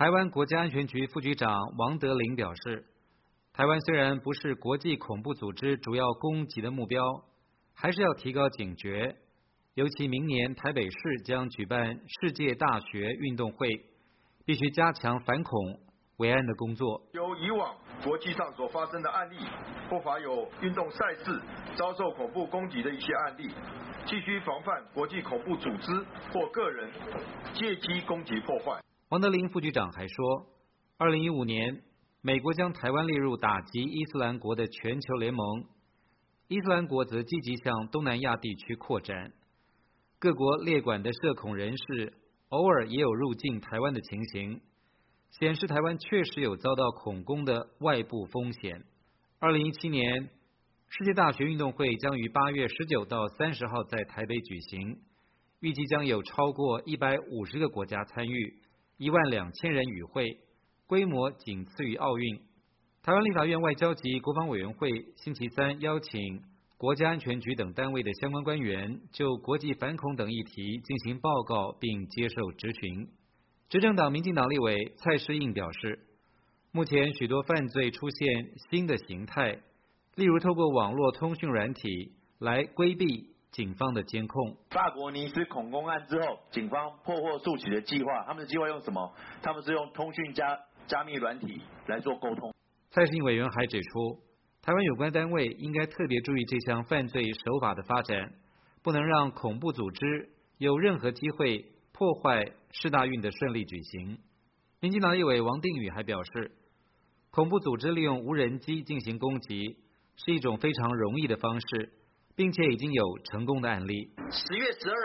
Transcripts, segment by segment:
台湾国家安全局副局长王德林表示，台湾虽然不是国际恐怖组织主要攻击的目标，还是要提高警觉。尤其明年台北市将举办世界大学运动会，必须加强反恐维安的工作。 由以往国际上所发生的案例，不乏有运动赛事遭受恐怖攻击的一些案例，继续防范国际恐怖组织或个人借机攻击破坏。 王德林副局长还说，2015年，美国将台湾列入打击伊斯兰国的全球联盟，伊斯兰国则积极向东南亚地区扩展。各国列管的涉恐人士偶尔也有入境台湾的情形，显示台湾确实有遭到恐攻的外部风险。2017年，世界大学运动会将于8月19到30号在台北举行，预计将有超过150个国家参与，12000人与会，规模仅次于奥运。台湾立法院外交及国防委员会星期三邀请国家安全局等单位的相关官员就国际反恐等议题进行报告并接受质询。执政党民进党立委蔡适应表示，目前许多犯罪出现新的形态，例如透过网络通讯软体来规避警方的监控。 法国尼斯恐攻案之后，警方破获数起的计划，他们的计划用什么？他们是用通讯加密软体来做沟通。 蔡适应委员还指出，台湾有关单位应该特别注意这项犯罪手法的发展，不能让恐怖组织有任何机会破坏世大运的顺利举行。民进党立委王定宇还表示，恐怖组织利用无人机进行攻击是一种非常容易的方式，并且已经有成功的案例。 10月12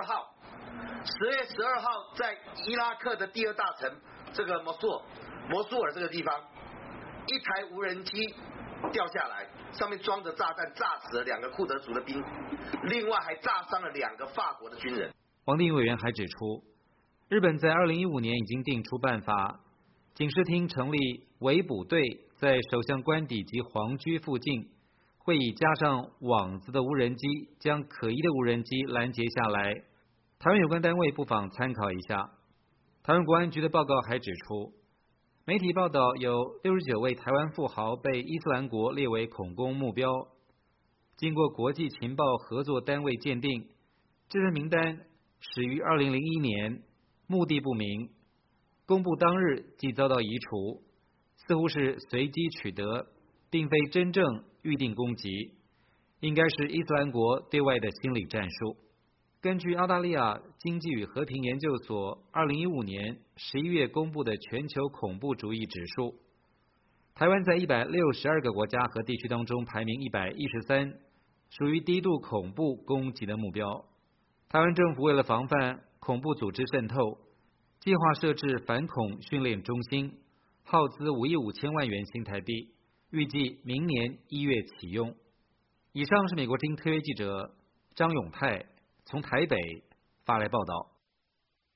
号在伊拉克的第二大城这个摩苏尔这个地方，一台无人机掉下来，上面装着炸弹，炸死了2个库德族的兵，另外还炸伤了2个法国的军人。 王定宇委员还指出，日本在2015年已经定出办法，警视厅成立围捕队，在首相官邸及皇居附近，会以加上网子的无人机将可疑的无人机拦截下来。台湾有关单位不妨参考一下。台湾国安局的报告还指出，媒体报道有69位台湾富豪被伊斯兰国列为恐攻目标。经过国际情报合作单位鉴定，这份名单始于2001年，目的不明，公布当日即遭到移除，似乎是随机取得，并非真正预定攻击，应该是伊斯兰国对外的心理战术。根据澳大利亚经济与和平研究所2015年11月公布的全球恐怖主义指数，台湾在162个国家和地区当中排名113，属于低度恐怖攻击的目标。台湾政府为了防范恐怖组织渗透，计划设置反恐训练中心，耗资5亿5千万元新台币，预计明年1月启用。以上是美国之音特约记者张永泰从台北发来报道。